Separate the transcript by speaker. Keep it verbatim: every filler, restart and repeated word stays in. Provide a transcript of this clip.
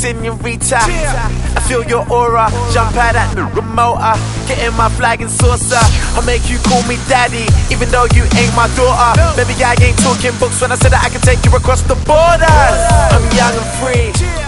Speaker 1: senorita. I feel your aura, jump out at the remote. Getting my flag and saucer. I'll make you call me daddy, even though you ain't my daughter. Baby, I ain't talking books when I said that I can take you across the borders. I'm young and free,